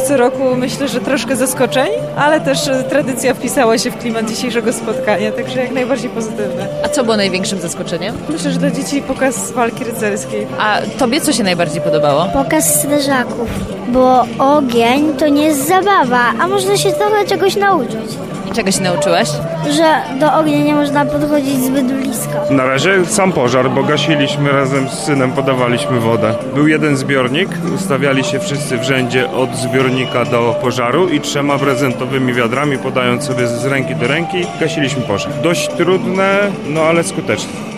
co roku myślę, że troszkę zaskoczeń, ale też tradycja wpisała się w klimat dzisiejszego spotkania, także jak najbardziej pozytywne. A co było największym zaskoczeniem? Myślę, że dla dzieci pokaz walki rycerskiej. A tobie co się najbardziej podobało? Pokaz strażaków, bo ogień to nie jest zabawa, a można się trochę czegoś nauczyć. I czego się nauczyłaś? Że do ognia nie można podchodzić zbyt blisko. Na razie sam pożar, bo gasiliśmy razem z synem, podawaliśmy wodę. Był jeden zbiornik, ustawiali się wszyscy w rzędzie od zbiornika do pożaru i 3 prezentowymi wiadrami, podając sobie z ręki do ręki, gasiliśmy pożar. Dość trudne, no ale skuteczne.